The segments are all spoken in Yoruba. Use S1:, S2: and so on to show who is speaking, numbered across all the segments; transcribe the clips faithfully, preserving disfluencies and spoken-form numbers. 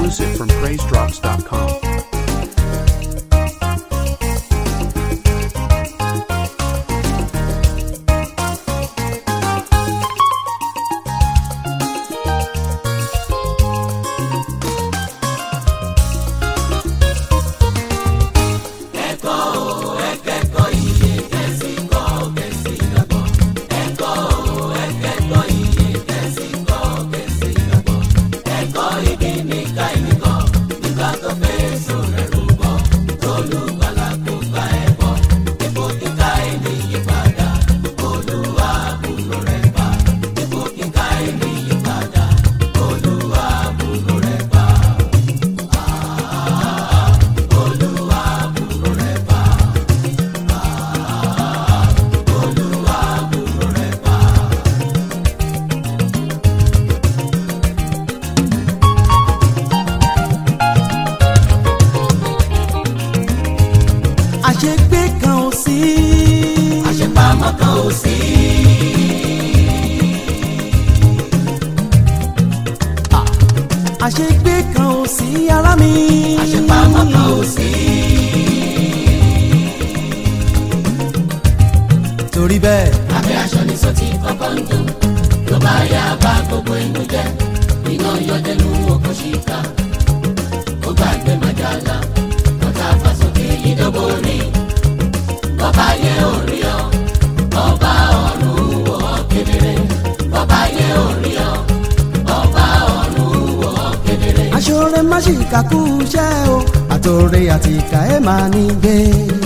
S1: Exclusive from praise drops dot com.
S2: àṣegbé kan ò sí,
S3: àṣepamọ́ kan ò sí.
S2: àṣegbé kan ò sí ará mi,
S3: àṣepamọ́ kan ò sí.
S2: torí bẹ́ẹ̀.
S3: abẹ́ aṣọ ni sọ́tì kọ́kọ́ ń dùn ló bá yá bá gbogbo inú jẹ́ iná yọdẹ́nu oko ṣìkà ó gbàgbé májàlá ọ̀tá fàsókè ìdóbò rí bọ́bá yẹ orí ọ ọba ọ̀run wò ó kedere bọ́bá yẹ orí ọ ọba ọ̀run wò ó kedere.
S2: aṣọ́re má ṣì kàkú iṣẹ́ o àtòrè àti ìkà ẹ̀ máa ní gbé.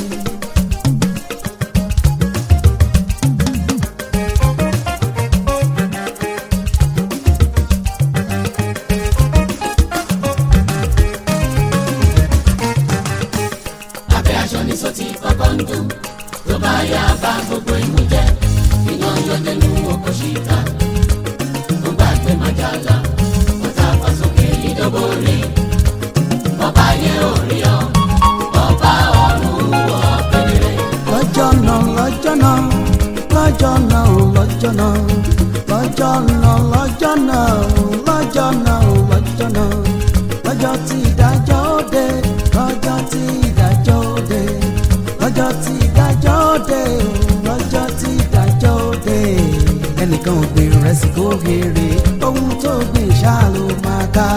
S3: sọ́tì kọ́kọ́ ń dùn tó bá yá bá gbogbo inú jẹ́ iná yọdẹ́nu oko ṣìkà ó gbàgbé májàlá ọ̀tá fàsókè ìdóbò rí bọ́bá yẹ orí ọ ọba ọ̀run wò ó kedere.
S2: lọ́jọ́ náà lọ́jọ́ náà lọ́jọ́ náà lọ́jọ́ náà lọ́jọ́ náà lọ́jọ́ náà lọ́jọ́ náà lọ́jọ́ náà lọ́jọ́ tí ìdájọ́ dé lọ́jọ́ tí ìdájọ́ dé lọ́jọ́ tí ìdájọ́ dé lọ́jọ́ tí ìdájọ́ dé ẹnìkan ò gbé ìrẹsì kó gèrè ohun tó gbìn ṣáà ló máa ká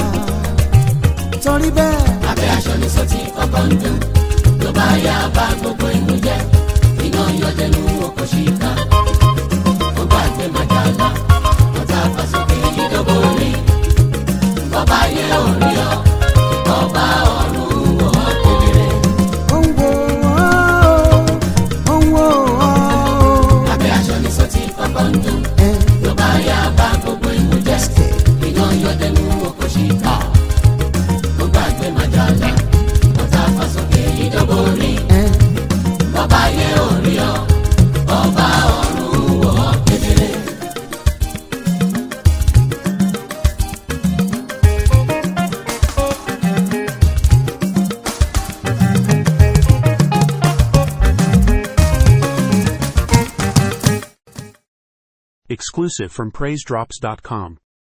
S2: torí bẹ́ẹ̀.
S3: abẹ́ aṣọ ni sọ́tì kọ́kọ́ ń dùn ló bá yá bá gbogbo inú jẹ́ iná yọdẹ́nu oko ṣìkà ó gbàgbé májàlá ọ̀tá fàsókè ìdóbò rí bọ́bá yẹ orí ọ ọba ọ̀run wò ó kedere. abẹ́ aṣọ ni sọ́tì kọ́kọ́ ń dùn ló bá yá bá gbogbo inú jẹ́ iná yọdẹ́nu oko ṣìkà ó gbàgbé májàlá ọ̀tá fàsókè ìdóbò rí bọ́bá yẹ orí ọ ọba ọ̀run wò ó kedere.
S1: Exclusive from praise drops dot com.